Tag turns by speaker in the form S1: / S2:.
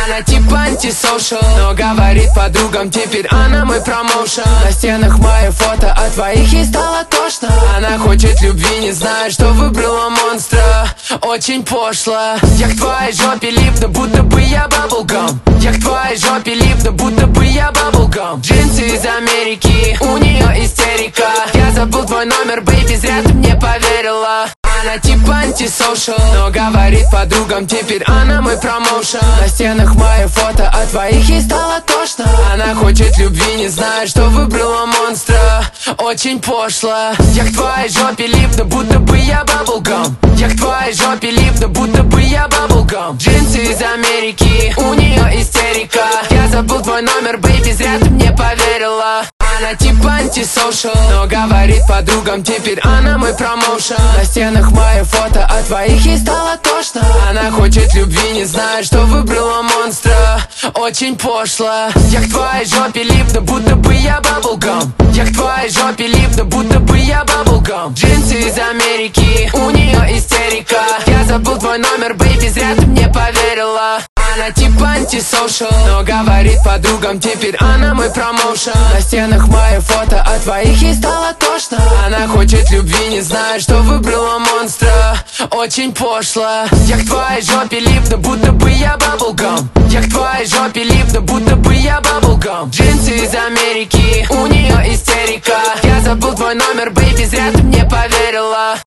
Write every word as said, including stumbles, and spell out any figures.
S1: Она типа антисошал, но говорит подругам, теперь она мой промоушен. На стенах мои фото, а твоих ей стало тошно. Она хочет любви, не знает, что выбрала монстра. Очень пошло. Я к твоей жопе липну, будто бы я баблгам. Я к твоей жопе липну, будто бы я баблгам. Джинсы из Америки, у нее истерика. Я забыл твой номер, бэйби, зря ты мне поверила. Она типа антисошал, но говорит подругам, теперь она мой промоушен. На стенах мои фото, а твоих ей стало тошно. Она хочет любви, не знает, что выбрала монстра. Очень пошло. Я к твоей жопе липну, будто бы я баблгам. Я к твоей жопе липну, будто бы я баблгам. Джинсы из Америки, у нее истерика. Я забыл твой номер, бэйби, зря ты мне поверила. Она типа антисошал, но говорит подругам, теперь она мой промоушен. На стенах мои фото, а твоих ей стало тошно. Она хочет любви, не знает, что выбрала монстра. Очень пошло. Я к твоей жопе липну, будто бы я баблгам. Я к твоей жопе липну, будто бы я баблгам. Джинсы из Америки, у нее истерика. Я забыл твой номер, бэйби, зря ты мне поверила. Она типа антисошал, но говорит подругам, теперь она мой промоушен. На стенах мои фото, а твоих ей стало тошно. Она хочет любви, не знает, что выбрала монстра. Очень пошло. Я к твоей жопе липну, будто бы я баблгам. Я к твоей жопе липну, будто бы я баблгам. Джинсы из Америки, у нее истерика. Я забыл твой номер, бэйби, зря ты мне поверила.